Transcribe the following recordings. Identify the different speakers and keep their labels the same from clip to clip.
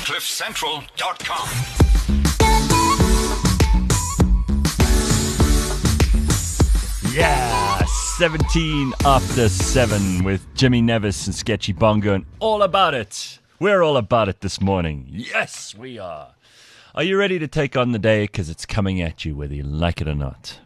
Speaker 1: CliffCentral.com.
Speaker 2: Yeah, 17 after 7 with Jimmy Nevis and Sketchy Bongo and all about it. We're all about it this morning. Yes, we are. Are you ready to take on the day? Because it's coming at you whether you like it or not.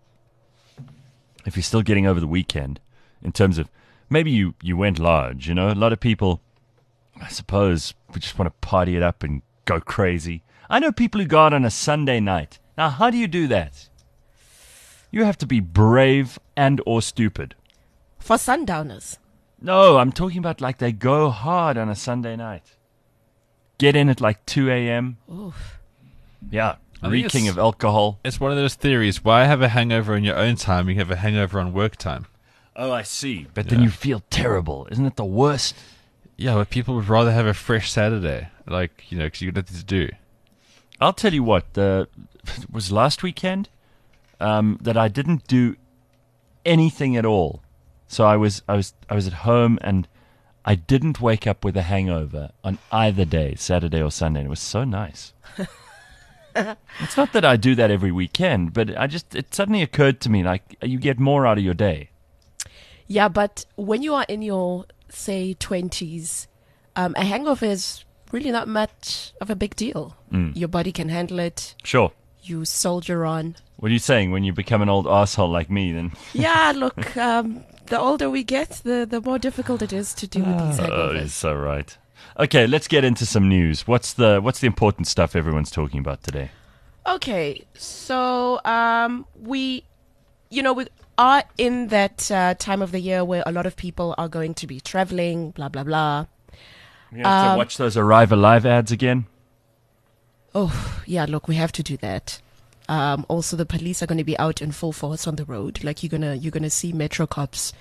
Speaker 2: If you're still getting over the weekend, in terms of maybe you went large, you know, a lot of people, I suppose, we just want to party it up and go crazy. I know people who go out on a Sunday night. Now, how do you do that? You have to be brave and or stupid.
Speaker 3: For sundowners.
Speaker 2: No, I'm talking about like they go hard on a Sunday night. Get in at like 2 a.m.
Speaker 3: Oof.
Speaker 2: Yeah,
Speaker 4: I think
Speaker 2: reeking
Speaker 4: it's-
Speaker 2: of alcohol.
Speaker 4: It's one of those theories. Why have a hangover in your own time? You have a hangover on work time.
Speaker 2: Oh, I see. But then
Speaker 4: Yeah.
Speaker 2: you feel terrible. Isn't it the worst?
Speaker 4: Yeah, but people would rather have a fresh Saturday. Like, you know, because you got nothing to do.
Speaker 2: I'll tell you what, it was last weekend that I didn't do anything at all. So I was at home and I didn't wake up with a hangover on either day, Saturday or Sunday. And it was so nice. It's not that I do that every weekend, but it suddenly occurred to me like you get more out of your day.
Speaker 3: Yeah, but when you are in your, say, 20s, a hangover is really not much of a big deal. Your body can handle it.
Speaker 2: Sure.
Speaker 3: You soldier on.
Speaker 2: What are you saying? When you become an old asshole like me, then?
Speaker 3: Yeah, look, the older we get, the more difficult it is to deal with these
Speaker 2: Oh, you're
Speaker 3: hangovers.
Speaker 2: so right. Okay, let's get into some news. What's the important stuff everyone's talking about today?
Speaker 3: Okay, so we are in that time of the year where a lot of people are going to be traveling, blah, blah, blah.
Speaker 2: We have to watch those Arrive Alive ads again.
Speaker 3: Oh, yeah, look, we have to do that. Also, the police are going to be out in full force on the road. Like, you're gonna see Metro cops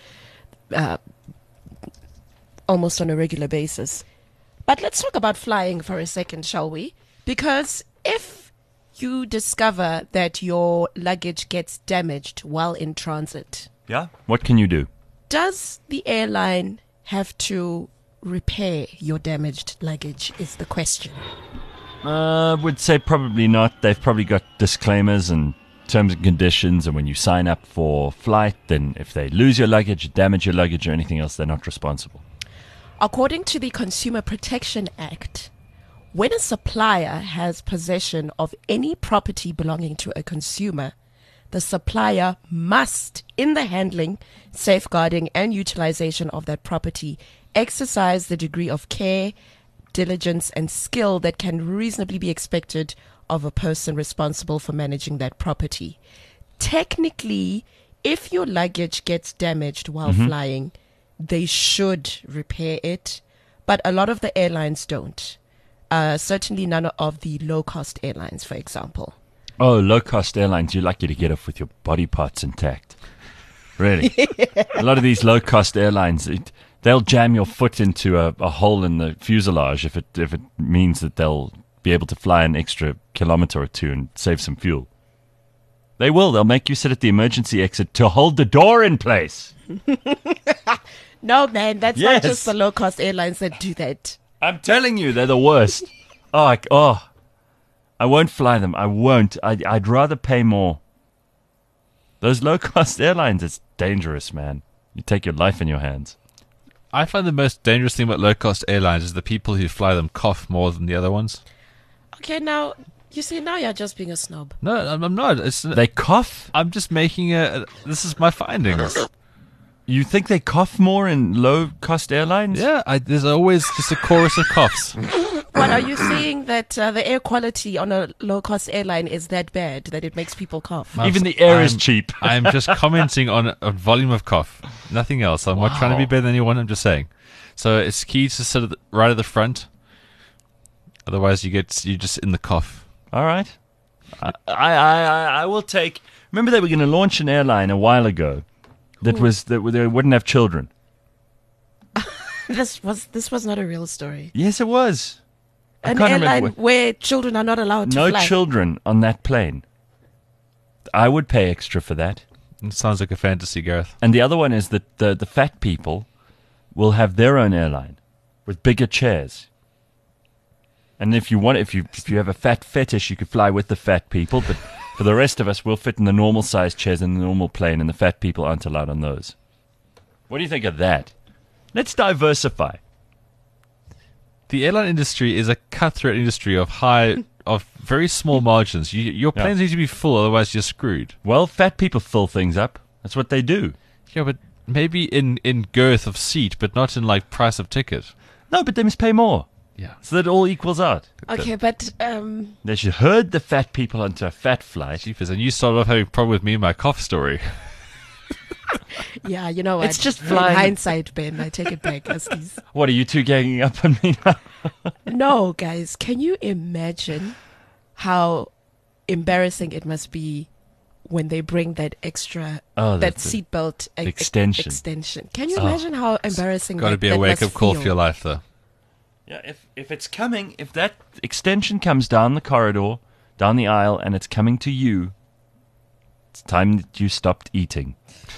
Speaker 3: almost on a regular basis. But let's talk about flying for a second, shall we? Because if you discover that your luggage gets damaged while in transit,
Speaker 2: Yeah. What can you do?
Speaker 3: does the airline have to repair your damaged luggage is the question.
Speaker 2: Would say probably not. They've probably got disclaimers and terms and conditions, and when you sign up for flight, then if they lose your luggage, damage your luggage, or anything else, they're not responsible.
Speaker 3: According to the Consumer Protection Act, when a supplier has possession of any property belonging to a consumer, the supplier must, in the handling, safeguarding, and utilization of that property, exercise the degree of care, diligence, and skill that can reasonably be expected of a person responsible for managing that property. Technically, if your luggage gets damaged while flying, they should repair it, but a lot of the airlines don't. Certainly none of the low-cost airlines, for example.
Speaker 2: Oh, low-cost airlines, you're lucky to get off with your body parts intact. Really. A lot of these low-cost airlines, they'll jam your foot into a hole in the fuselage if it means that they'll be able to fly an extra kilometer or two and save some fuel. They will. They'll make you sit at the emergency exit to hold the door in place.
Speaker 3: No, man, that's
Speaker 2: Yes.
Speaker 3: not just the low-cost airlines that do that.
Speaker 2: I'm telling you, they're the worst. I won't fly them. I won't. I'd rather pay more. Those low-cost airlines, it's dangerous, man. You take your life in your hands.
Speaker 4: I find the most dangerous thing about low-cost airlines is the people who fly them cough more than the other ones.
Speaker 3: Okay, now, you see, now you're just being a snob.
Speaker 4: No, I'm not.
Speaker 2: They cough?
Speaker 4: I'm just making this is my findings.
Speaker 2: You think they cough more in low-cost airlines?
Speaker 4: Yeah, there's always just a chorus of coughs.
Speaker 3: What, are you saying that the air quality on a low-cost airline is that bad that it makes people cough?
Speaker 2: Even the air is
Speaker 4: I'm-
Speaker 2: cheap.
Speaker 4: I'm just commenting on a volume of cough. Nothing else. I'm not trying to be better than anyone. I'm just saying. So it's key to sit right at the front. Otherwise, you're just in the cough.
Speaker 2: All right. I will take... Remember they were going to launch an airline a while ago that they wouldn't have children.
Speaker 3: This was not a real story.
Speaker 2: Yes, it was. I
Speaker 3: An
Speaker 2: can't remember
Speaker 3: airline
Speaker 2: what-
Speaker 3: where children are not allowed to
Speaker 2: No
Speaker 3: fly.
Speaker 2: children on that plane. I would pay extra for that.
Speaker 4: It sounds like a fantasy, Gareth.
Speaker 2: And the other one is that the fat people will have their own airline with bigger chairs. And if you want, if you have a fat fetish, you could fly with the fat people. But for the rest of us, we'll fit in the normal size chairs in the normal plane, and the fat people aren't allowed on those. What do you think of that? Let's diversify.
Speaker 4: The airline industry is a cutthroat industry of very small margins. Your planes need to be full, otherwise you're screwed.
Speaker 2: Well, fat people fill things up. That's what they do.
Speaker 4: Yeah, but maybe in girth of seat, but not in like price of ticket.
Speaker 2: No, but they must pay more.
Speaker 4: Yeah.
Speaker 2: So that it all equals out.
Speaker 3: Okay, but
Speaker 2: They should herd the fat people onto a fat flight.
Speaker 4: Jeepers, and you started off having a problem with me and my cough story.
Speaker 3: yeah, you know what?
Speaker 2: It's just
Speaker 3: In
Speaker 2: flying.
Speaker 3: hindsight, Ben, I take it back.
Speaker 2: What, are you two ganging up on me now?
Speaker 3: No, guys, can you imagine how embarrassing it must be when they bring that extra, that
Speaker 2: that's
Speaker 3: seatbelt
Speaker 2: extension.
Speaker 3: Can you imagine how embarrassing
Speaker 4: Got to be a
Speaker 3: that
Speaker 4: wake-up
Speaker 3: must
Speaker 4: call
Speaker 3: feel?
Speaker 4: for your life, though.
Speaker 2: Yeah, if it's coming, if that extension comes down the corridor, down the aisle, and it's coming to you, it's time that you stopped eating.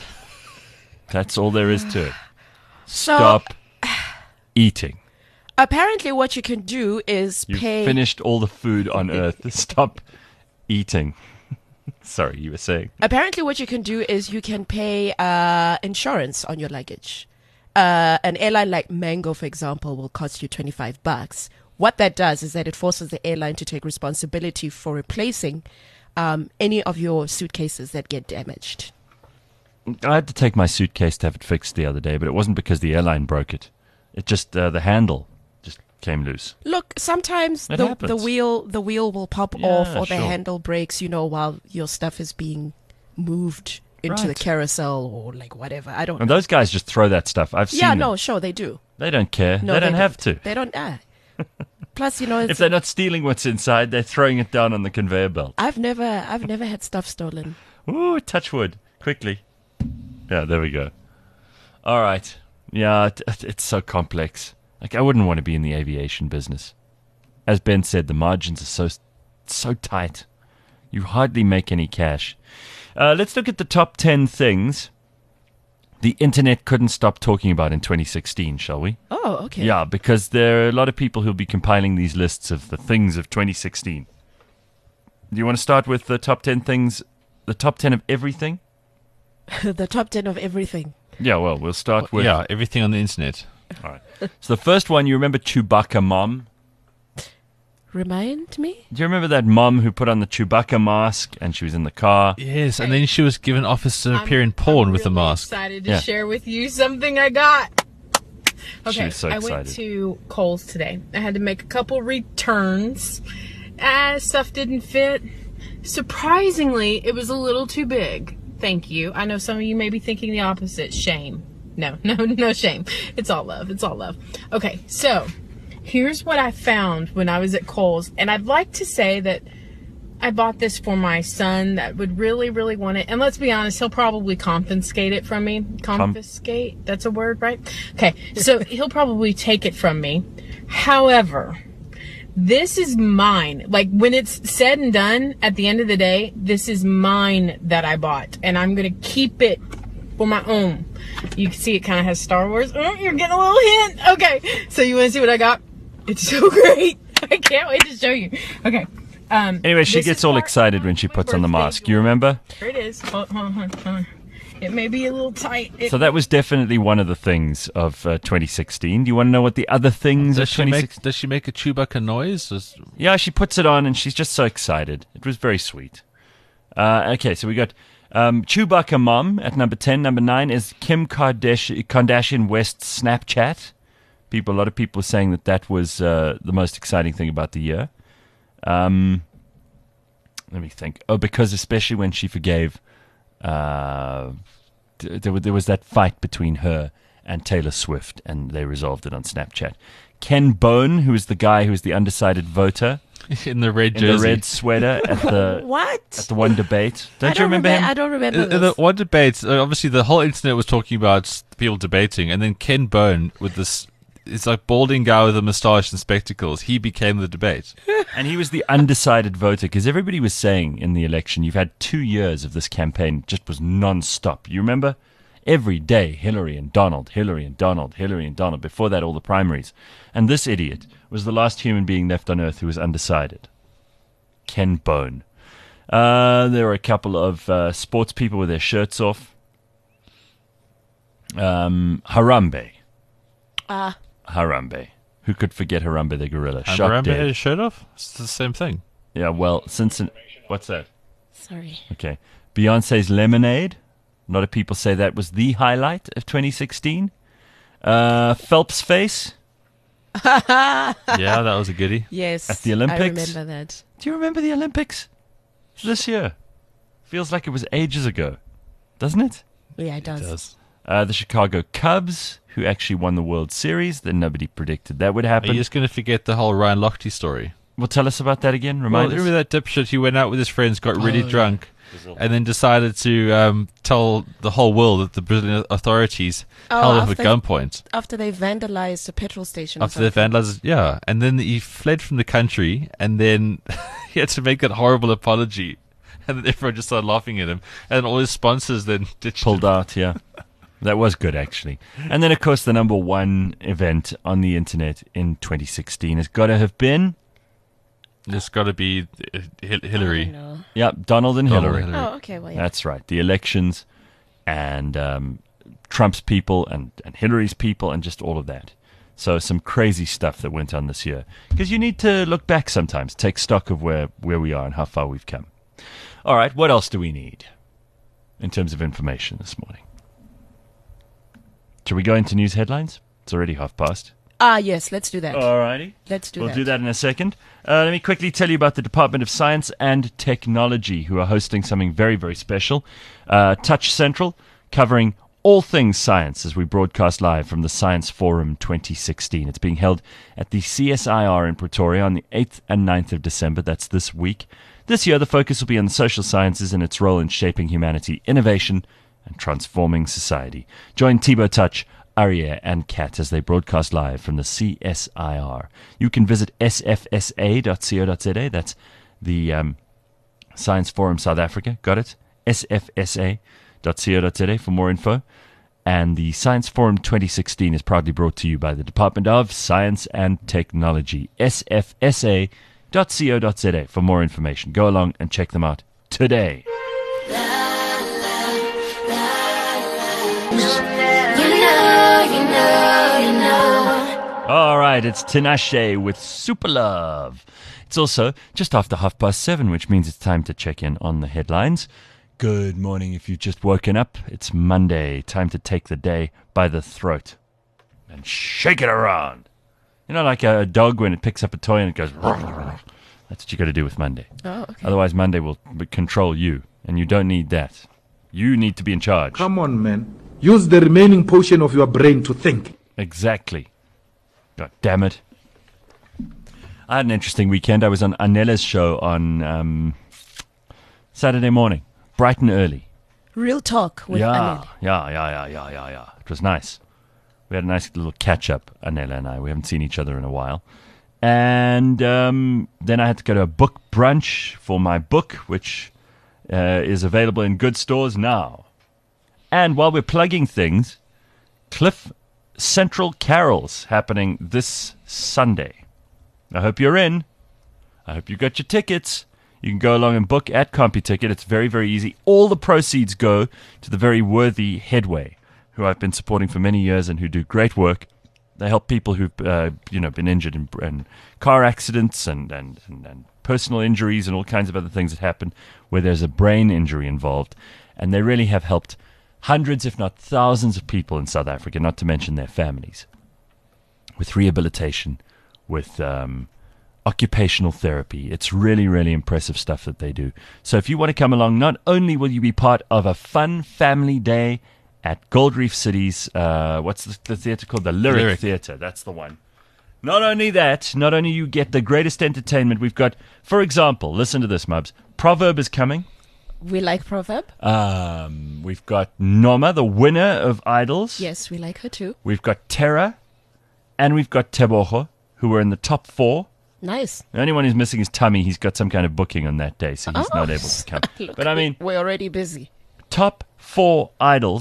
Speaker 2: That's all there is to it.
Speaker 3: So,
Speaker 2: Stop eating.
Speaker 3: apparently what you can do is
Speaker 2: You've
Speaker 3: pay...
Speaker 2: finished all the food on earth. Stop eating. Sorry, you were saying.
Speaker 3: Apparently what you can do is you can pay insurance on your luggage. An airline like Mango, for example, will cost you $25. What that does is that it forces the airline to take responsibility for replacing any of your suitcases that get damaged.
Speaker 2: I had to take my suitcase to have it fixed the other day, but it wasn't because the airline broke it. It just, the handle just came loose.
Speaker 3: Look, sometimes
Speaker 2: It
Speaker 3: the
Speaker 2: happens.
Speaker 3: wheel will pop
Speaker 2: Yeah,
Speaker 3: off, or the
Speaker 2: sure.
Speaker 3: handle breaks, while your stuff is being moved into the
Speaker 2: Right.
Speaker 3: carousel or like whatever. I don't
Speaker 2: And
Speaker 3: know.
Speaker 2: those guys just throw that stuff. I've seen
Speaker 3: Yeah,
Speaker 2: them.
Speaker 3: no, sure they do.
Speaker 2: They don't care.
Speaker 3: No,
Speaker 2: they don't have to.
Speaker 3: They don't. Plus,
Speaker 2: If
Speaker 3: it's,
Speaker 2: they're not stealing what's inside, they're throwing it down on the conveyor belt.
Speaker 3: I've never had stuff stolen.
Speaker 2: Ooh, touch wood. Quickly. Yeah, there we go. All right. Yeah, it's so complex. Like, I wouldn't want to be in the aviation business. As Ben said, the margins are so tight. You hardly make any cash. Let's look at the top 10 things the internet couldn't stop talking about in 2016, shall we?
Speaker 3: Oh, okay.
Speaker 2: Yeah, because there are a lot of people who'll be compiling these lists of the things of 2016. Do you want to start with the top 10 things, the top 10 of everything?
Speaker 3: The top 10 of everything.
Speaker 2: Yeah, well, we'll start with...
Speaker 4: Yeah, everything on the internet.
Speaker 2: All right. So the first one, you remember Chewbacca Mom?
Speaker 3: Remind me?
Speaker 2: Do you remember that mom who put on the Chewbacca mask and she was in the car?
Speaker 4: Yes, and then she was given offers to appear in porn with the
Speaker 1: really
Speaker 4: mask.
Speaker 1: Excited to
Speaker 2: Yeah.
Speaker 1: share with you something I got. Okay,
Speaker 2: She was so
Speaker 1: I went
Speaker 2: excited.
Speaker 1: to Kohl's today. I had to make a couple returns. Stuff didn't fit. Surprisingly, it was a little too big. Thank you. I know some of you may be thinking the opposite. Shame. No shame. It's all love. It's all love. Okay, so here's what I found when I was at Kohl's. And I'd like to say that I bought this for my son that would really, really want it. And let's be honest, he'll probably confiscate it from me. Confiscate? That's a word, right? Okay, so he'll probably take it from me. However, this is mine. Like, when it's said and done, at the end of the day, this is mine that I bought. And I'm going to keep it for my own. You can see it kind of has Star Wars. Oh, you're getting a little hint. Okay, so you want to see what I got? It's so great. I can't wait to show you. Okay.
Speaker 2: Anyway, she
Speaker 1: this
Speaker 2: gets
Speaker 1: is
Speaker 2: all
Speaker 1: part
Speaker 2: excited
Speaker 1: of
Speaker 2: when she
Speaker 1: my
Speaker 2: puts on the
Speaker 1: birthday
Speaker 2: mask. You remember?
Speaker 1: Here it is. Hold on. It may be a little tight.
Speaker 2: So that was definitely one of the things of 2016. Do you want to know what the other things of 2016?
Speaker 4: Does she make a Chewbacca noise?
Speaker 2: Yeah, she puts it on and she's just so excited. It was very sweet. Okay, so we got Chewbacca Mom at number 10. Number 9 is Kim Kardashian West's Snapchat. A lot of people are saying that was the most exciting thing about the year. Let me think. Oh, because especially when she forgave, there was that fight between her and Taylor Swift, and they resolved it on Snapchat. Ken Bone, who is the guy who is the undecided voter
Speaker 4: In the red
Speaker 2: in
Speaker 4: jersey.
Speaker 2: the red sweater at the
Speaker 3: What?
Speaker 2: one debate. Don't you remember him?
Speaker 3: I don't remember
Speaker 4: In
Speaker 3: this.
Speaker 4: the one debate, obviously the whole internet was talking about people debating, and then Ken Bone with this, it's like balding guy with a moustache and spectacles, he became the debate.
Speaker 2: And he was the undecided voter because everybody was saying in the election, you've had 2 years of this campaign, just was non-stop. You remember? Every day, Hillary and Donald, Hillary and Donald, Hillary and Donald. Before that, all the primaries. And this idiot was the last human being left on Earth who was undecided. Ken Bone. There were a couple of sports people with their shirts off. Harambe. Harambe. Who could forget Harambe the gorilla? Shot
Speaker 4: Harambe
Speaker 2: dead.
Speaker 4: had his shirt off? It's the same thing.
Speaker 2: Yeah, well, what's that?
Speaker 3: Sorry.
Speaker 2: Okay. Beyonce's Lemonade. A lot of people say that was the highlight of 2016. Phelps' face.
Speaker 4: Yeah, that was a goodie.
Speaker 3: Yes.
Speaker 2: At the Olympics?
Speaker 3: I remember that.
Speaker 2: Do you remember the Olympics this year? Feels like it was ages ago, doesn't it?
Speaker 3: Yeah, it does.
Speaker 4: It does.
Speaker 2: The Chicago Cubs, who actually won the World Series. Then nobody predicted that would
Speaker 4: Are
Speaker 2: happen.
Speaker 4: you just going to forget the whole Ryan Lochte story?
Speaker 2: Well, tell us about that again.
Speaker 4: Well,
Speaker 2: Remind us.
Speaker 4: remember that dipshit? He went out with his friends, got really drunk, and then decided to tell the whole world that the Brazilian authorities held him at gunpoint.
Speaker 3: After they vandalized a petrol station. or
Speaker 4: After they
Speaker 3: something.
Speaker 4: vandalized, yeah. And then he fled from the country, and then he had to make that horrible apology. And then everyone just started laughing at him. And all his sponsors then ditched
Speaker 2: Pulled
Speaker 4: him.
Speaker 2: out, yeah. That was good, actually. And then, of course, the number one event on the internet in 2016 has got to have been,
Speaker 4: It's got to be Hillary.
Speaker 3: No.
Speaker 2: Donald and
Speaker 4: Donald
Speaker 2: Hillary.
Speaker 4: and Hillary.
Speaker 3: Oh, okay. Well, yeah.
Speaker 2: That's right. The elections and Trump's people and Hillary's people and just all of that. So some crazy stuff that went on this year. Because you need to look back sometimes, take stock of where we are and how far we've come. All right, what else do we need in terms of information this morning? Shall we go into news headlines? It's already 5:30.
Speaker 3: Yes, let's do that.
Speaker 2: All righty.
Speaker 3: Let's do
Speaker 2: We'll
Speaker 3: that.
Speaker 2: do that in a second. Let me quickly tell you about the Department of Science and Technology, who are hosting something very, very special. Touch Central, covering all things science as we broadcast live from the Science Forum 2016. It's being held at the CSIR in Pretoria on the 8th and 9th of December. That's this week. This year, the focus will be on the social sciences and its role in shaping humanity, innovation, and transforming society. Join Thibaut Touch, Arya, and Kat as they broadcast live from the CSIR. You can visit sfsa.co.za. That's the Science Forum South Africa. Got it? sfsa.co.za for more info. And the Science Forum 2016 is proudly brought to you by the Department of Science and Technology. sfsa.co.za for more information. Go along and check them out today. All right, it's Tinashe with Super Love. It's also just after 7:30, which means it's time to check in on the headlines. Good morning if you've just woken up. It's Monday, time to take the day by the throat and shake it around. You know, like a dog when it picks up a toy and it goes, that's what you got to do with Monday.
Speaker 3: Oh, okay.
Speaker 2: Otherwise, Monday will control you, and you don't need that. You need to be in charge.
Speaker 5: Come on, man. Use the remaining portion of your brain to think.
Speaker 2: Exactly. God damn it. I had an interesting weekend. I was on Anela's show on Saturday morning, bright and early.
Speaker 3: Real talk with Anel.
Speaker 2: Yeah. It was nice. We had a nice little catch-up, Anela and I. We haven't seen each other in a while. And then I had to go to a book brunch for my book, which is available in good stores now. And while we're plugging things, Cliff Central Carols happening this Sunday. I hope you're in. I hope you got your tickets. You can go along and book at CompuTicket. It's very, very easy. All the proceeds go to the very worthy Headway, who I've been supporting for many years and who do great work. They help people who've been injured in car accidents and personal injuries and all kinds of other things that happen where there's a brain injury involved. And they really have helped hundreds, if not thousands of people in South Africa, not to mention their families, with rehabilitation, with occupational therapy. It's really, really impressive stuff that they do. So if you want to come along, not only will you be part of a fun family day at Gold Reef City's, what's the theatre called? The Lyric Theatre. That's the one. Not only that, not only you get the greatest entertainment, we've got, for example, listen to this, Mubs. Proverb is coming.
Speaker 3: We like Proverb.
Speaker 2: We've got Norma, the winner of Idols.
Speaker 3: Yes, we like her too.
Speaker 2: We've got Terra, and we've got Tebogo, who were in the top 4.
Speaker 3: Nice.
Speaker 2: The only one who's missing is Tummy. He's got some kind of booking on that day, so he's not able to come.
Speaker 3: Look,
Speaker 2: But I mean,
Speaker 3: we're already busy.
Speaker 2: top 4 idols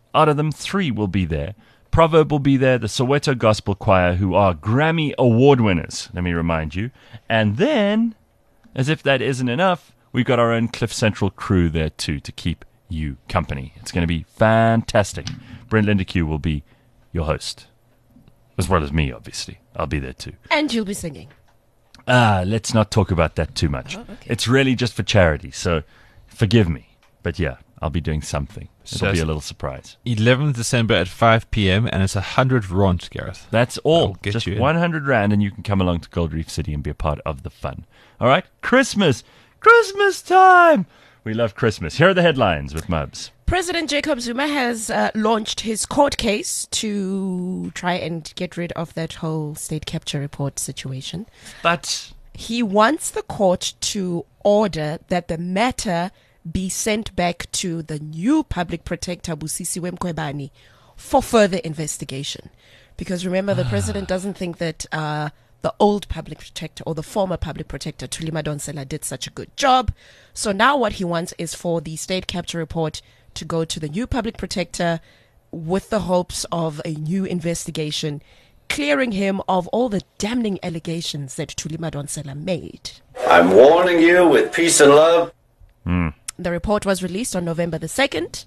Speaker 2: out of them, 3 will be there. Proverb will be there, the Soweto Gospel Choir, who are Grammy Award winners, let me remind you. And then, as if that isn't enough, we've got our own Cliff Central crew there too to keep you company. It's going to be fantastic. Brent Lindeque will be your host, as well as me, obviously. I'll be there too.
Speaker 3: And you'll be singing.
Speaker 2: Let's not talk about that too much.
Speaker 3: Oh, okay.
Speaker 2: It's really just for charity, so forgive me. But yeah, I'll be doing something. It'll
Speaker 4: So
Speaker 2: be a little surprise.
Speaker 4: 11th December at 5 p.m. and it's 100 rand, Gareth.
Speaker 2: That's all.
Speaker 4: I'll get
Speaker 2: Just
Speaker 4: you in.
Speaker 2: 100 Rand and you can come along to Gold Reef City and be a part of the fun. All right? Christmas time! We love Christmas. Here are the headlines with Mubs.
Speaker 3: President Jacob Zuma has launched his court case to try and get rid of that whole state capture report situation.
Speaker 2: But
Speaker 3: He wants the court to order that the matter be sent back to the new public protector, Busisiwe Mkhwebane, for further investigation. Because remember, the president doesn't think that the old public protector or the former public protector, Thuli Madonsela, did such a good job. So now what he wants is for the state capture report to go to the new public protector with the hopes of a new investigation, clearing him of all the damning allegations that Thuli Madonsela made.
Speaker 6: I'm warning you with peace and love.
Speaker 3: The report was released on November the 2nd.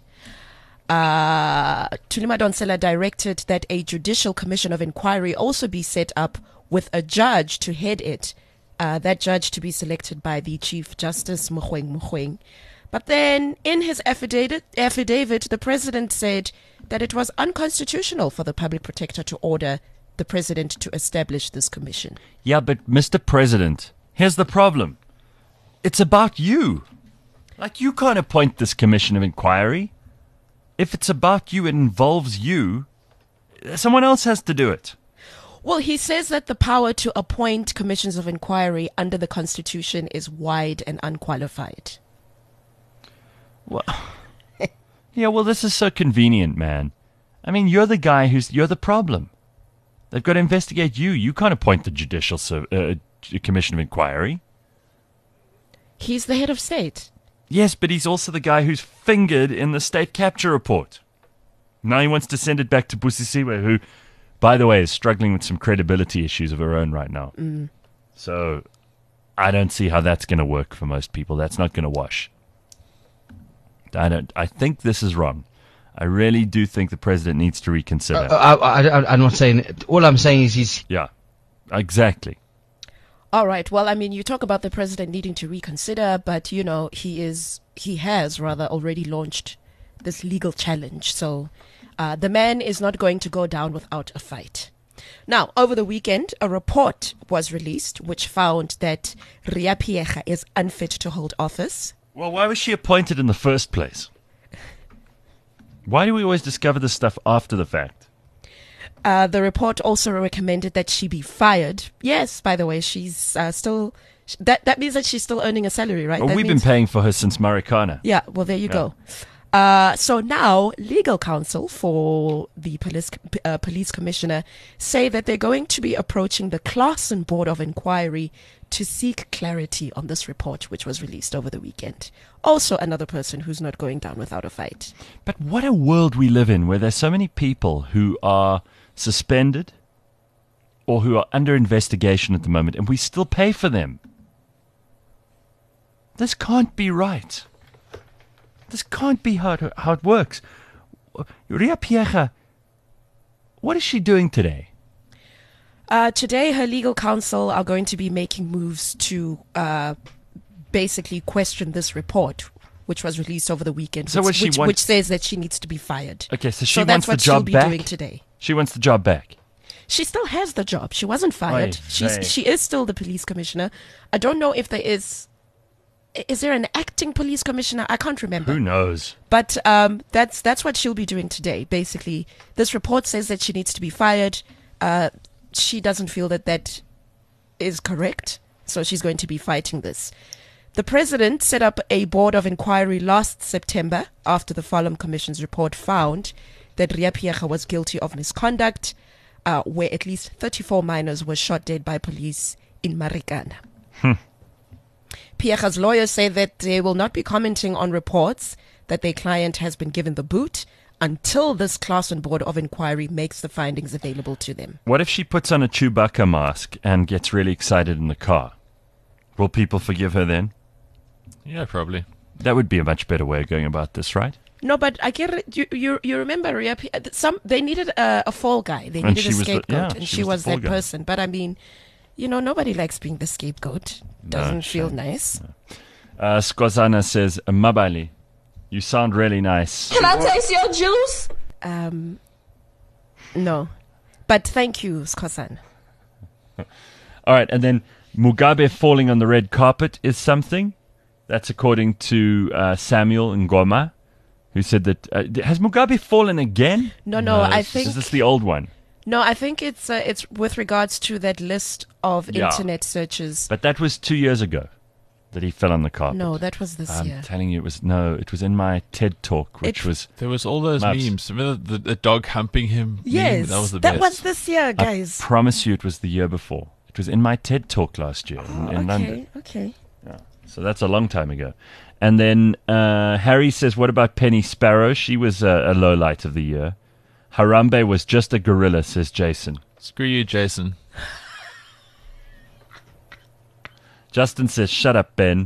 Speaker 3: Thuli Madonsela directed that a judicial commission of inquiry also be set up with a judge to head it. That judge to be selected by the Chief Justice Mogoeng Mogoeng. But then in his affidavit, the president said that it was unconstitutional for the public protector to order the president to establish this commission.
Speaker 2: yeah, but Mr. President, here's the problem. It's about you. Like, you can't appoint this commission of inquiry. If it's about you, it involves you. Someone else has to do it.
Speaker 3: Well, he says that the power to appoint commissions of inquiry under the Constitution is wide and unqualified.
Speaker 2: Well, yeah, well, this is so convenient, man. I mean, you're the guy you're the problem. They've got to investigate you. You can't appoint the judicial commission of inquiry.
Speaker 3: He's the head of state.
Speaker 2: Yes, but he's also the guy who's fingered in the state capture report. Now he wants to send it back to Busisiwe, who, by the way, is struggling with some credibility issues of her own right now. So I don't see how that's going to work for most people. That's not going to wash. I think this is wrong. I really do think the president needs to reconsider.
Speaker 7: I'm not saying. All I'm saying is he's.
Speaker 2: Yeah, exactly.
Speaker 3: All right. Well, I mean, you talk about the president needing to reconsider, but he has already launched this legal challenge. So the man is not going to go down without a fight. Now, over the weekend, a report was released which found that Riah Phiyega is unfit to hold office.
Speaker 2: Well, why was she appointed in the first place? Why do we always discover this stuff after the fact?
Speaker 3: The report also recommended that she be fired. Yes, by the way, she's still... That means that she's still earning a salary, right?
Speaker 2: Well,
Speaker 3: That
Speaker 2: we've
Speaker 3: means-
Speaker 2: been paying for her since Marikana.
Speaker 3: Yeah, well, there you go. So now, legal counsel for the police commissioner say that they're going to be approaching the Claassen Board of Inquiry to seek clarity on this report, which was released over the weekend. Also, another person who's not going down without a fight.
Speaker 2: But what a world we live in where there's so many people who are suspended or who are under investigation at the moment and we still pay for them. This can't be right. This can't be how it works. Riah Phiyega, what is she doing today?
Speaker 3: Today, her legal counsel are going to be making moves to basically question this report, which was released over the weekend,
Speaker 2: So what she
Speaker 3: which
Speaker 2: wants-
Speaker 3: says that she needs to be fired.
Speaker 2: Okay, so she
Speaker 3: So
Speaker 2: wants
Speaker 3: that's
Speaker 2: the
Speaker 3: what she'll
Speaker 2: job
Speaker 3: be
Speaker 2: back.
Speaker 3: doing today.
Speaker 2: She wants the job back.
Speaker 3: She still has the job. She wasn't fired.
Speaker 2: Oy vey.
Speaker 3: She is still the police commissioner. I don't know if there is there an acting police commissioner? I can't remember.
Speaker 2: Who knows?
Speaker 3: But that's what she'll be doing today. Basically, this report says that she needs to be fired. She doesn't feel that is correct, so she's going to be fighting this. The president set up a board of inquiry last September after the Farlam Commission's report found that Riah Phiyega was guilty of misconduct, where at least 34 minors were shot dead by police in Marikana. Phiyega's lawyers say that they will not be commenting on reports that their client has been given the boot until this class and board of inquiry makes the findings available to them.
Speaker 2: What if she puts on a Chewbacca mask and gets really excited in the car? Will people forgive her then?
Speaker 4: Yeah, probably.
Speaker 2: That would be a much better way of going about this, right?
Speaker 3: No, but I get it. You remember, Ria, they needed a fall guy. They
Speaker 2: And
Speaker 3: needed
Speaker 2: she
Speaker 3: a
Speaker 2: was the-
Speaker 3: scapegoat,
Speaker 2: yeah,
Speaker 3: and
Speaker 2: she
Speaker 3: she
Speaker 2: was
Speaker 3: was
Speaker 2: the fall
Speaker 3: that
Speaker 2: guy.
Speaker 3: person. But I mean, nobody likes being the scapegoat. Doesn't feel
Speaker 2: shame.
Speaker 3: nice.
Speaker 2: Skozana says, Mabali, you sound really nice.
Speaker 8: Can I taste your juice?
Speaker 3: No, but thank you, Skosan.
Speaker 2: All right, and then Mugabe falling on the red carpet is something. That's according to Samuel Ngoma, who said that... has Mugabe fallen again?
Speaker 3: No, I
Speaker 2: Is
Speaker 3: think
Speaker 2: this the old one?
Speaker 3: no, I think it's with regards to that list of
Speaker 2: Yeah.
Speaker 3: internet searches.
Speaker 2: But that was 2 years ago that he fell on the carpet.
Speaker 3: No, that was this
Speaker 2: I'm
Speaker 3: year.
Speaker 2: telling you, it was in my TED talk, which
Speaker 3: It-
Speaker 2: was...
Speaker 4: There was all those
Speaker 2: Maps.
Speaker 4: memes. Remember the dog humping him? meme?
Speaker 3: Yes,
Speaker 4: That was the best.
Speaker 3: was this year,
Speaker 2: I
Speaker 3: guys.
Speaker 2: promise you it was the year before. It was in my TED talk last year in London.
Speaker 3: Okay.
Speaker 2: So that's a long time ago. And then Harry says, what about Penny Sparrow? She was a low light of the year. Harambe was just a gorilla, says Jason.
Speaker 4: Screw you, Jason.
Speaker 2: Justin says, shut up, Ben.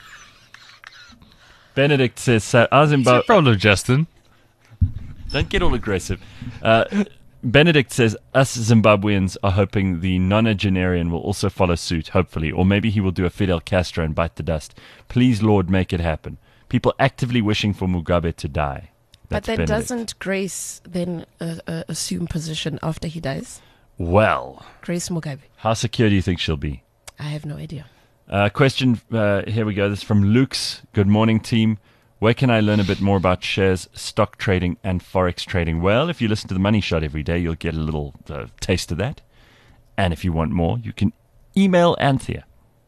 Speaker 2: Benedict says,
Speaker 4: What's your
Speaker 2: Zimbabwe.
Speaker 4: problem, Justin?
Speaker 2: Don't get all aggressive. Benedict says, us Zimbabweans are hoping the nonagenarian will also follow suit, hopefully. Or maybe he will do a Fidel Castro and bite the dust. Please, Lord, make it happen. People actively wishing for Mugabe to die.
Speaker 3: But
Speaker 2: That's
Speaker 3: then
Speaker 2: Benedict.
Speaker 3: doesn't Grace then assume position after he dies?
Speaker 2: Well,
Speaker 3: Grace Mugabe.
Speaker 2: how secure do you think she'll be?
Speaker 3: I have no idea.
Speaker 2: Question, here we go. This is from Luke's. Good morning, team. Where can I learn a bit more about shares, stock trading, and forex trading? Well, if you listen to the Money Shot every day, you'll get a little taste of that. And if you want more, you can email Anthea.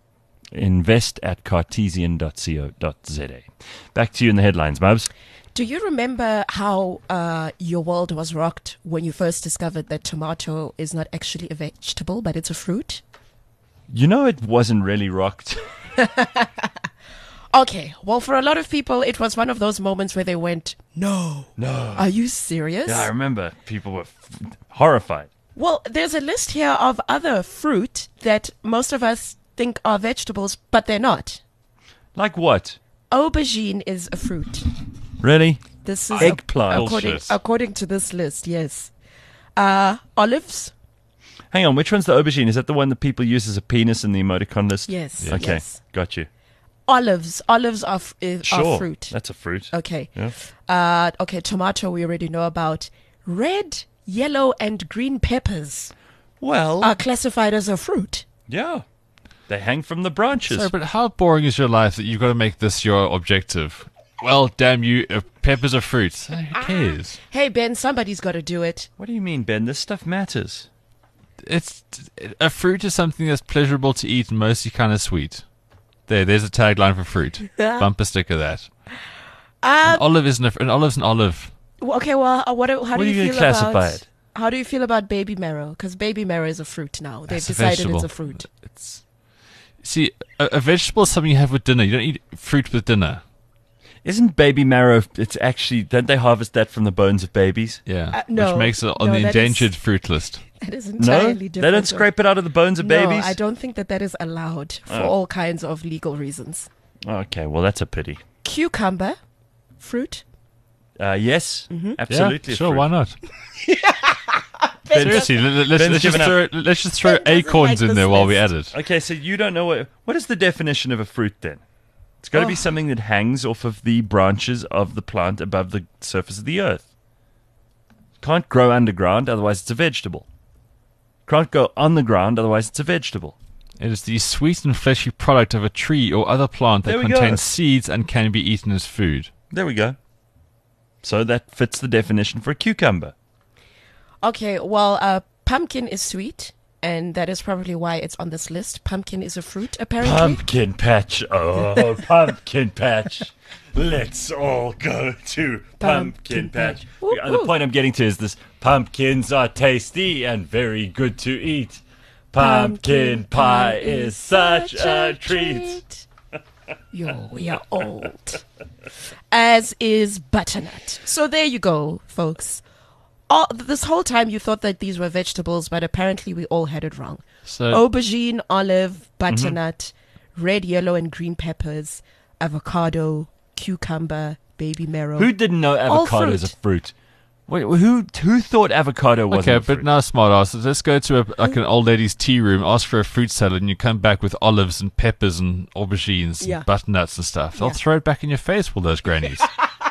Speaker 2: invest@cartesian.co.za. Back to you in the headlines, Mubs.
Speaker 3: Do you remember how your world was rocked when you first discovered that tomato is not actually a vegetable, but it's a fruit?
Speaker 2: You know it wasn't really rocked.
Speaker 3: Okay, well, for a lot of people, it was one of those moments where they went, No. Are you serious?
Speaker 2: Yeah, I remember people were horrified.
Speaker 3: Well, there's a list here of other fruit that most of us think are vegetables, but they're not.
Speaker 2: Like what?
Speaker 3: Aubergine is a fruit.
Speaker 2: Really?
Speaker 3: This is
Speaker 2: Eggplant.
Speaker 3: according to this list, yes. Olives?
Speaker 2: Hang on, which one's the aubergine? Is that the one that people use as a penis in the emoticon list?
Speaker 3: Yes.
Speaker 2: Okay,
Speaker 3: Yes.
Speaker 2: got you.
Speaker 3: Olives are
Speaker 2: Sure,
Speaker 3: fruit.
Speaker 2: that's a fruit.
Speaker 3: Okay.
Speaker 2: Yeah.
Speaker 3: Okay, tomato we already know about. Red, yellow, and green peppers
Speaker 2: Well,
Speaker 3: are classified as a fruit.
Speaker 2: yeah. They hang from the branches.
Speaker 4: Sorry, but how boring is your life that you've got to make this your objective? Well, damn you, peppers are fruits. Who cares?
Speaker 3: Hey, Ben, somebody's got to do it.
Speaker 2: What do you mean, Ben? This stuff matters.
Speaker 4: It's a fruit is something that's pleasurable to eat and mostly kind of sweet. There's a tagline for fruit. Bumper sticker that. An olive's an olive.
Speaker 3: Okay, well, how
Speaker 2: What
Speaker 3: do
Speaker 2: are you
Speaker 3: you
Speaker 2: gonna
Speaker 3: feel
Speaker 2: classify
Speaker 3: about
Speaker 2: it?
Speaker 3: How do you feel about baby marrow? Because baby marrow is a fruit now. They've
Speaker 4: That's a
Speaker 3: decided
Speaker 4: vegetable.
Speaker 3: it's a fruit.
Speaker 4: See, a vegetable is something you have with dinner. You don't eat fruit with dinner.
Speaker 2: Isn't baby marrow? It's actually don't they harvest that from the bones of babies?
Speaker 4: Yeah,
Speaker 3: no,
Speaker 4: which makes it on
Speaker 3: no,
Speaker 4: the
Speaker 3: that
Speaker 4: endangered
Speaker 3: is-
Speaker 4: fruit list.
Speaker 3: That is
Speaker 2: No,
Speaker 3: entirely different.
Speaker 2: they don't scrape it out of the bones of babies.
Speaker 3: No, I don't think that is allowed for
Speaker 2: Oh.
Speaker 3: all kinds of legal reasons.
Speaker 2: Okay, well that's a pity.
Speaker 3: Cucumber, fruit.
Speaker 2: Yes, absolutely.
Speaker 4: Yeah,
Speaker 2: a
Speaker 4: sure,
Speaker 2: fruit.
Speaker 4: why not?
Speaker 2: Ben-
Speaker 4: Seriously, let's
Speaker 2: given
Speaker 4: just throw
Speaker 3: Ben doesn't
Speaker 4: acorns
Speaker 3: like
Speaker 4: in there
Speaker 3: this
Speaker 4: while we
Speaker 3: list.
Speaker 4: add it.
Speaker 2: Okay, so you don't know what is the definition of a fruit then? It's got to be something that hangs off of the branches of the plant above the surface of the earth. Can't grow underground, otherwise it's a vegetable. Can't go on the ground, otherwise it's a vegetable.
Speaker 4: It is the sweet and fleshy product of a tree or other plant that
Speaker 2: There we go.
Speaker 4: contains seeds and can be eaten as food.
Speaker 2: There we go. So that fits the definition for a cucumber.
Speaker 3: Okay, well, pumpkin is sweet, and that is probably why it's on this list. Pumpkin is a fruit, apparently.
Speaker 2: Pumpkin patch. Oh, pumpkin patch. Let's all go to pumpkin patch.
Speaker 3: Woo,
Speaker 2: The
Speaker 3: woo.
Speaker 2: point I'm getting to is this. Pumpkins are tasty and very good to eat. Pumpkin pie is such a treat.
Speaker 3: Yo, we are old. As is butternut. So there you go, folks. This whole time you thought that these were vegetables, but apparently we all had it wrong.
Speaker 4: So
Speaker 3: Aubergine, olive, butternut, red, yellow, and green peppers, avocado, cucumber, baby marrow.
Speaker 2: Who didn't know
Speaker 3: All
Speaker 2: avocado is a
Speaker 3: fruit.
Speaker 2: fruit? Wait, who thought avocado wasn't
Speaker 4: okay,
Speaker 2: a
Speaker 4: but
Speaker 2: fruit?
Speaker 4: now smart asses, let's go to an old lady's tea room, ask for a fruit salad, and you come back with olives and peppers and aubergines
Speaker 3: Yeah.
Speaker 4: and butternuts and stuff. They'll
Speaker 3: Yeah.
Speaker 4: throw it back in your face, all those grannies.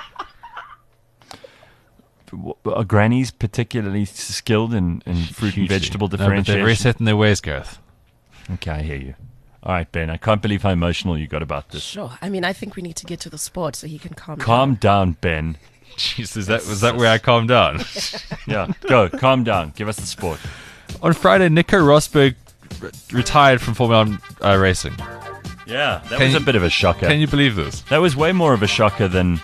Speaker 2: Are grannies particularly skilled in fruit and
Speaker 4: Hugely.
Speaker 2: vegetable
Speaker 4: No, but they're very
Speaker 2: differentiation?
Speaker 4: set in their ways, Gareth.
Speaker 2: Okay, I hear you. All right, Ben, I can't believe how emotional you got about this.
Speaker 3: Sure. I mean, I think we need to get to the sport so he can calm
Speaker 2: Calm down, Ben.
Speaker 4: Jeez, was that where I calmed down?
Speaker 2: Yeah, go. Calm down. Give us the sport.
Speaker 4: On Friday, Nico Rosberg retired from Formula 1 racing.
Speaker 2: Yeah, that
Speaker 4: Can
Speaker 2: was a
Speaker 4: you-
Speaker 2: bit of a shocker.
Speaker 4: Can you believe this?
Speaker 2: That was way more of a shocker than...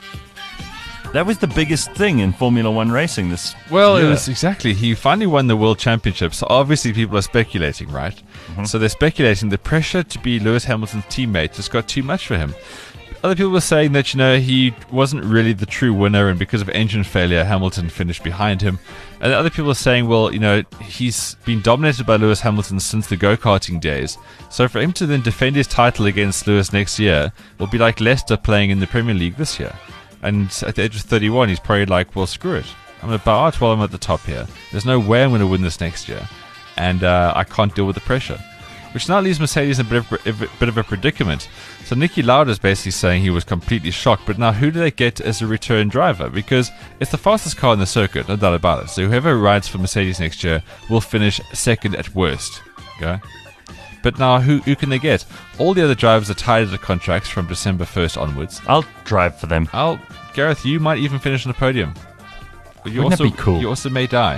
Speaker 2: That was the biggest thing in Formula One racing this
Speaker 4: Well,
Speaker 2: year.
Speaker 4: it was exactly. He finally won the World Championship, so obviously people are speculating, right? So they're speculating the pressure to be Lewis Hamilton's teammate just got too much for him. Other people were saying that, he wasn't really the true winner, and because of engine failure, Hamilton finished behind him. And other people are saying, well, he's been dominated by Lewis Hamilton since the go-karting days. So for him to then defend his title against Lewis next year will be like Leicester playing in the Premier League this year. And at the age of 31, he's probably like, well, screw it. I'm going to bow out while I'm at the top here. There's no way I'm going to win this next year. And I can't deal with the pressure. Which now leaves Mercedes in a bit of a predicament. So Niki Lauda is basically saying he was completely shocked. But now who do they get as a return driver? Because it's the fastest car in the circuit, no doubt about it. So whoever rides for Mercedes next year will finish second at worst. Okay? But now who can they get? All the other drivers are tied to the contracts from December 1st onwards.
Speaker 2: I'll drive for them.
Speaker 4: Gareth, you might even finish on the podium. But you
Speaker 2: Wouldn't that
Speaker 4: also,
Speaker 2: be cool?
Speaker 4: You also may die.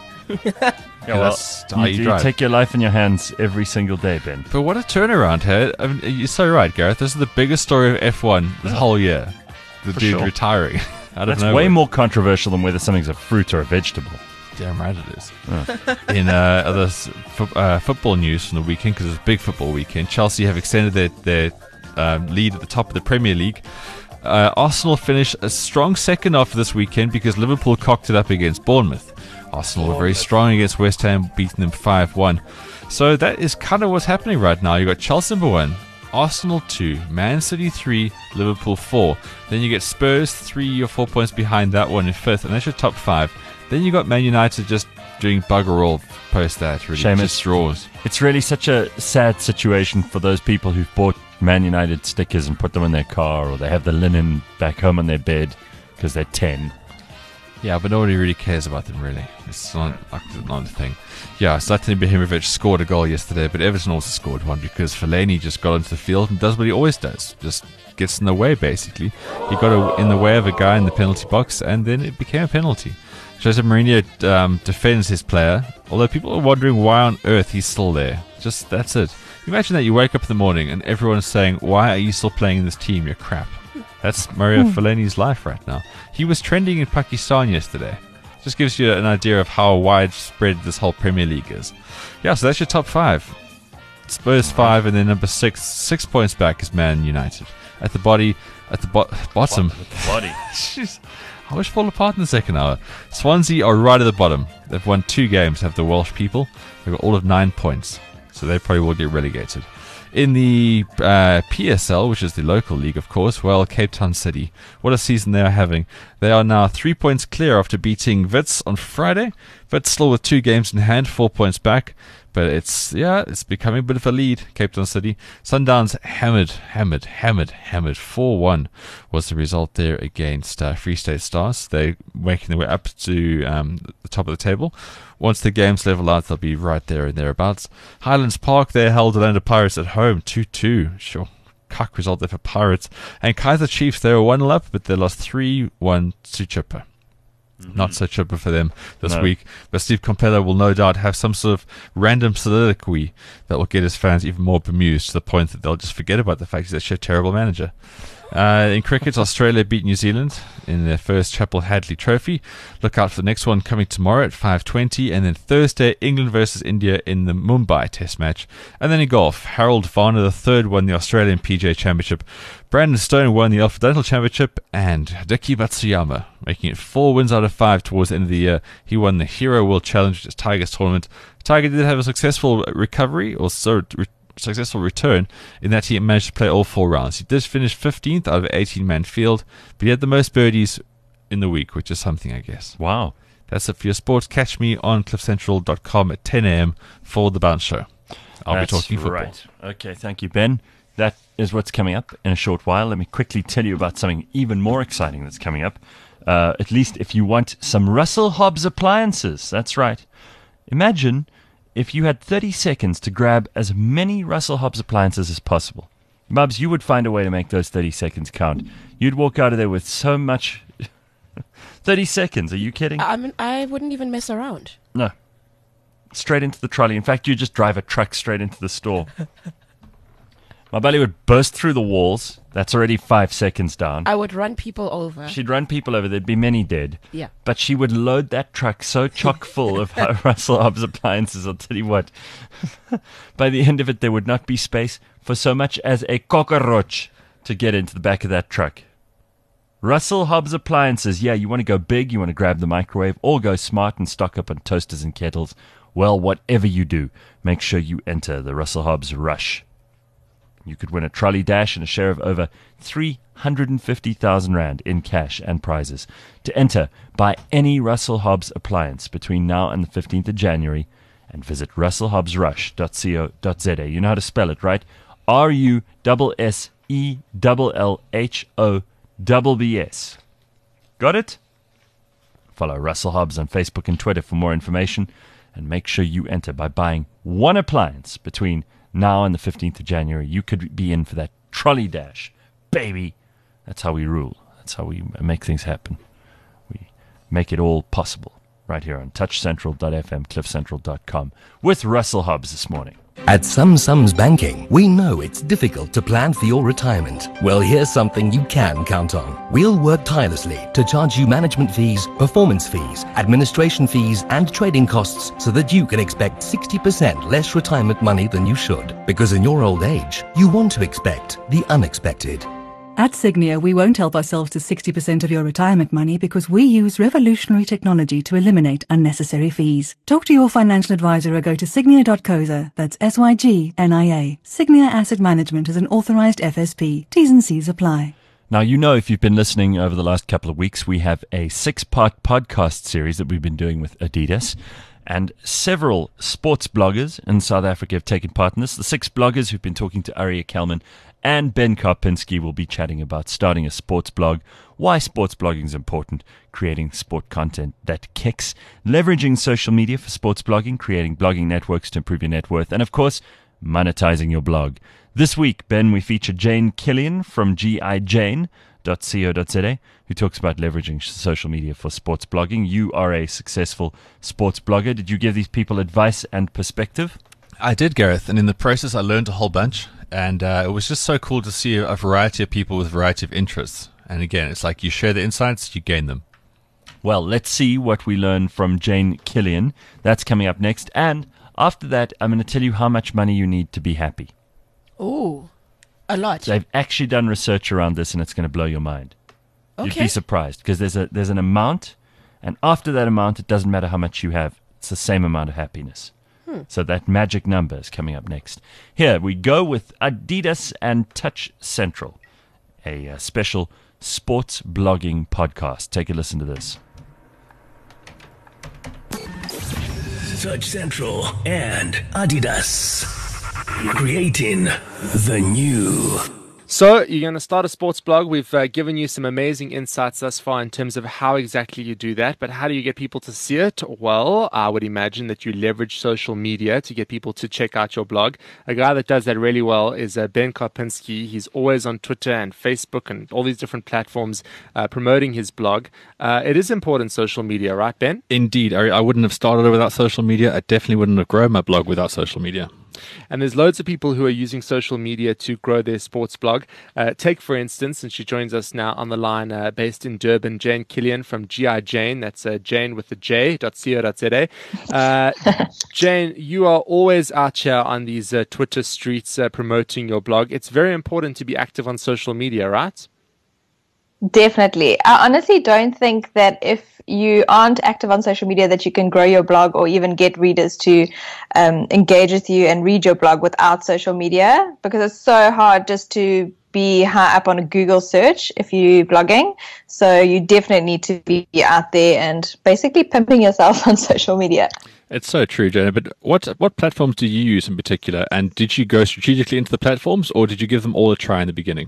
Speaker 2: Yeah,
Speaker 4: that's how you
Speaker 2: you
Speaker 4: drive.
Speaker 2: take your life in your hands every single day, Ben.
Speaker 4: But what a turnaround here. I mean, you're so right, Gareth. This is the biggest story of F1 this whole year. The
Speaker 2: For
Speaker 4: dude
Speaker 2: sure.
Speaker 4: retiring out
Speaker 2: That's
Speaker 4: of nowhere.
Speaker 2: way more controversial than whether something's a fruit or a vegetable.
Speaker 4: Damn right it is. In other football news from the weekend, because it's a big football weekend, Chelsea have extended their lead at the top of the Premier League. Arsenal finished a strong second after this weekend because Liverpool cocked it up against Bournemouth. Arsenal were very strong against West Ham, beating them 5-1. So that is kind of what's happening right now. You've got Chelsea number 1, Arsenal 2, Man City 3, Liverpool 4. Then you get Spurs 3 or 4 points behind that one in 5th, and that's your top 5. Then you got Man United just doing bugger all post that, really.
Speaker 2: Seamus.
Speaker 4: Just draws.
Speaker 2: It's really such a sad situation for those people who've bought Man United stickers and put them in their car, or they have the linen back home on their bed because they're 10.
Speaker 4: Yeah, but nobody really cares about them, really. It's not a thing. Yeah, Zlatan Ibrahimovic scored a goal yesterday, but Everton also scored one because Fellaini just got into the field and does what he always does. Just gets in the way, basically. He got in the way of a guy in the penalty box, and then it became a penalty. Jose Mourinho defends his player, although people are wondering why on earth he's still there. Just, that's it. Imagine that you wake up in the morning and everyone is saying, why are you still playing in this team? You're crap. That's Mario Fellaini's life right now. He was trending in Pakistan yesterday. Just gives you an idea of how widespread this whole Premier League is. Yeah, so that's your top 5. Spurs 5, and then number 6, 6 points back is Man United. At the bottom.
Speaker 2: Body.
Speaker 4: Jeez, I wish fall apart in the second hour. Swansea are right at the bottom. They've won 2 games, have the Welsh people. They've got all of 9 points. So they probably will get relegated. In the PSL, which is the local league, of course, well, Cape Town City. What a season they are having. They are now 3 points clear after beating Wits on Friday. Wits still with 2 games in hand, 4 points back. But it's becoming a bit of a lead, Cape Town City. Sundowns hammered. 4-1 was the result there against Free State Stars. They're making their way up to the top of the table. Once the games level out, they'll be right there and thereabouts. Highlands Park, they held Orlando Pirates at home, 2-2. Sure, cuck result there for Pirates. And Kaiser Chiefs, they were 1-0 up, but they lost 3-1 to Chipper. Not so triple for them this
Speaker 2: No.
Speaker 4: week. But Steve Compella will no doubt have some sort of random soliloquy that will get his fans even more bemused to the point that they'll just forget about the fact he's actually a terrible manager. In cricket, Australia beat New Zealand in their first Chappell Hadley Trophy. Look out for the next one coming tomorrow at 5:20, and then Thursday, England versus India in the Mumbai Test match. And then in golf, Harold Varner III won the Australian PGA Championship, Brandon Stone won the Alpha Dental Championship, and Hideki Matsuyama, making it 4 wins out of 5 towards the end of the year. He won the Hero World Challenge, which is Tiger's tournament. Tiger did have a successful recovery, or successful return, in that he managed to play all 4 rounds. He did finish 15th out of an 18-man field, but he had the most birdies in the week, which is something, I guess.
Speaker 2: Wow.
Speaker 4: That's it for your sports. Catch me on cliffcentral.com at 10 a.m. for the Bounce Show. I'll be talking football.
Speaker 2: Right. Okay, thank you, Ben. That is what's coming up in a short while. Let me quickly tell you about something even more exciting that's coming up. At least if you want some Russell Hobbs appliances. That's right. Imagine if you had 30 seconds to grab as many Russell Hobbs appliances as possible. Bubs, you would find a way to make those 30 seconds count. You'd walk out of there with so much... 30 seconds, are you kidding?
Speaker 3: I wouldn't even mess around.
Speaker 2: No. Straight into the trolley. In fact, you just drive a truck straight into the store. My belly would burst through the walls. That's already 5 seconds down.
Speaker 3: I would run people over.
Speaker 2: She'd run people over. There'd be many dead.
Speaker 3: Yeah.
Speaker 2: But she would load that truck so chock full of Russell Hobbs appliances, I'll tell you what. By the end of it, there would not be space for so much as a cockroach to get into the back of that truck. Russell Hobbs appliances. Yeah, you want to go big, you want to grab the microwave, or go smart and stock up on toasters and kettles. Well, whatever you do, make sure you enter the Russell Hobbs Rush. You could win a trolley dash and a share of over 350,000 Rand in cash and prizes. To enter, buy any Russell Hobbs appliance between now and the 15th of January and visit russellhobbsrush.co.za. You know how to spell it, right? RUSSELLHOBBS. Got it? Follow Russell Hobbs on Facebook and Twitter for more information, and make sure you enter by buying one appliance between now and the 15th of January. You could be in for that trolley dash. Baby, that's how we rule. That's how we make things happen. We make it all possible right here on touchcentral.fm, cliffcentral.com with Russell Hobbs this morning.
Speaker 8: At Sums Banking, we know it's difficult to plan for your retirement. Well, here's something you can count on. We'll work tirelessly to charge you management fees, performance fees, administration fees, and trading costs so that you can expect 60% less retirement money than you should. Because in your old age, you want to expect the unexpected.
Speaker 9: At Signia, we won't help ourselves to 60% of your retirement money because we use revolutionary technology to eliminate unnecessary fees. Talk to your financial advisor or go to signia.coza. That's SYGNIA. Signia Asset Management is an authorized FSP. T's and C's apply.
Speaker 2: Now, you know, if you've been listening over the last couple of weeks, we have a 6-part podcast series that we've been doing with Adidas. And several sports bloggers in South Africa have taken part in this. The 6 bloggers who've been talking to Aria Kelman and Ben Karpinski will be chatting about starting a sports blog, why sports blogging is important, creating sport content that kicks, leveraging social media for sports blogging, creating blogging networks to improve your net worth, and of course, monetizing your blog. This week, Ben, we feature Jane Killian from gijane.co.za, who talks about leveraging social media for sports blogging. You are a successful sports blogger. Did you give these people advice and perspective?
Speaker 4: I did, Gareth, and in the process I learned a whole bunch, and it was just so cool to see a variety of people with a variety of interests. And again, it's like you share the insights, you gain them.
Speaker 2: Well, let's see what we learn from Jane Killian. That's coming up next, and after that, I'm going to tell you how much money you need to be happy.
Speaker 3: Ooh, a lot.
Speaker 2: They've actually done research around this, and it's going to blow your mind.
Speaker 3: Okay.
Speaker 2: You'd be surprised, because there's an amount, and after that amount, it doesn't matter how much you have. It's the same amount of happiness. So that magic number is coming up next. Here we go with Adidas and Touch Central, a special sports blogging podcast. Take a listen to this.
Speaker 10: Touch Central and Adidas, creating the new.
Speaker 11: So you're going to start a sports blog. We've given you some amazing insights thus far in terms of how exactly you do that. But how do you get people to see it? Well, I would imagine that you leverage social media to get people to check out your blog. A guy that does that really well is Ben Karpinski. He's always on Twitter and Facebook and all these different platforms promoting his blog. It is important, social media, right, Ben?
Speaker 4: Indeed. I wouldn't have started it without social media. I definitely wouldn't have grown my blog without social media.
Speaker 11: And there's loads of people who are using social media to grow their sports blog. Take, for instance, and she joins us now on the line, based in Durban, Jane Killian from GI Jane. That's Jane with the J.co.za. Jane, you are always out here on these Twitter streets promoting your blog. It's very important to be active on social media, right?
Speaker 12: Definitely. I honestly don't think that if you aren't active on social media that you can grow your blog or even get readers to engage with you and read your blog without social media, because it's so hard just to be high up on a Google search if you're blogging. So you definitely need to be out there and basically pimping yourself on social media.
Speaker 4: It's so true, Jenna. But what platforms do you use in particular? And did you go strategically into the platforms, or did you give them all a try in the beginning?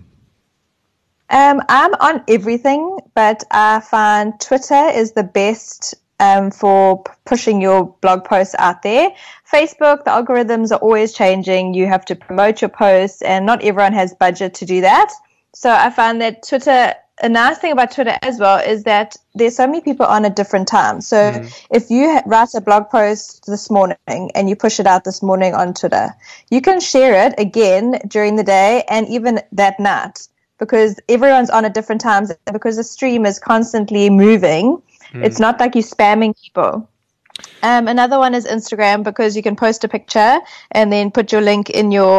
Speaker 12: I'm on everything, but I find Twitter is the best for pushing your blog posts out there. Facebook, the algorithms are always changing. You have to promote your posts, and not everyone has budget to do that. So I find that Twitter, a nice thing about Twitter as well is that there's so many people on at different times. So if you write a blog post this morning and you push it out this morning on Twitter, you can share it again during the day and even that night, because everyone's on at different times, because the stream is constantly moving. It's not like you're spamming people. Another one is Instagram, because you can post a picture and then put your link in your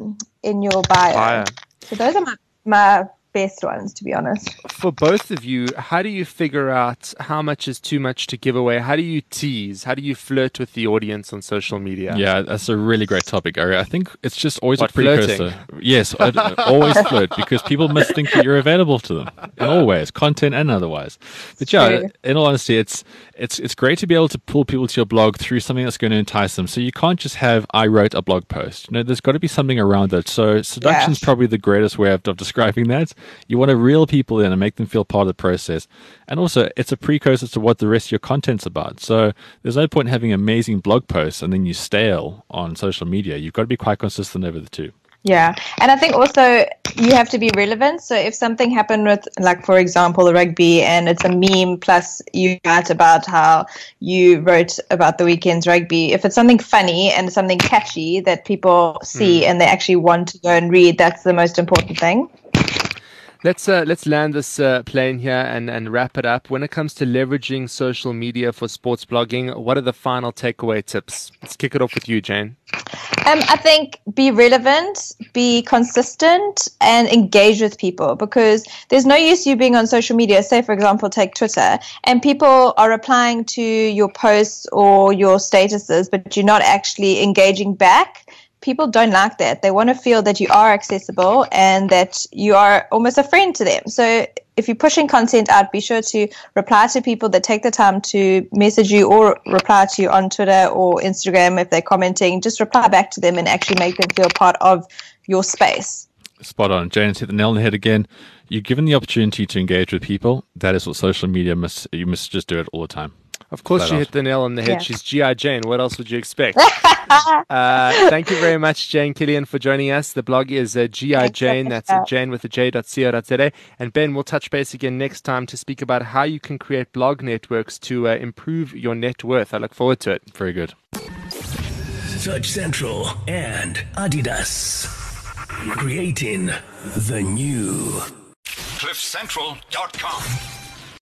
Speaker 12: bio. So those are my best ones, to be honest.
Speaker 11: For both of you, how do you figure out how much is too much to give away? How do you tease? How do you flirt with the audience on social media?
Speaker 4: Yeah, that's a really great topic, Ari. I think it's just always a
Speaker 11: flirting?
Speaker 4: precursor. Yes, always flirt, because people must think that you're available to them in all ways, content and otherwise. But yeah, in all honesty, it's great to be able to pull people to your blog through something that's going to entice them. So you can't just have, I wrote a blog post. There's got to be something around it. So seduction is probably the greatest way of describing that. You want to reel people in and make them feel part of the process. And also, it's a precursor to what the rest of your content's about. So there's no point in having amazing blog posts and then you stale on social media. You've got to be quite consistent over the two.
Speaker 12: Yeah. And I think also you have to be relevant. So if something happened with, like, for example, the rugby, and it's a meme plus you write about how you wrote about the weekend's rugby, if it's something funny and something catchy that people see and they actually want to go and read, that's the most important thing.
Speaker 11: Let's land this plane here and wrap it up. When it comes to leveraging social media for sports blogging, what are the final takeaway tips? Let's kick it off with you, Jane.
Speaker 12: I think be relevant, be consistent, and engage with people, because there's no use you being on social media. Say, for example, take Twitter, and people are replying to your posts or your statuses, but you're not actually engaging back. People don't like that. They want to feel that you are accessible and that you are almost a friend to them. So if you're pushing content out, be sure to reply to people that take the time to message you or reply to you on Twitter or Instagram. If they're commenting, just reply back to them and actually make them feel part of your space.
Speaker 4: Spot on. Jane's hit the nail on the head again. You're given the opportunity to engage with people. That is what social media you must just do it all the time.
Speaker 11: Of course, she hit the nail on the head. Yeah. She's G.I. Jane. What else would you expect? Thank you very much, Jane Killian, for joining us. The blog is G.I. Jane. That's Jane with the J.co.za. And Ben, we'll touch base again next time to speak about how you can create blog networks to improve your net worth. I look forward to it.
Speaker 4: Very good.
Speaker 10: Touch Central and Adidas. Creating the new.
Speaker 13: CliffCentral.com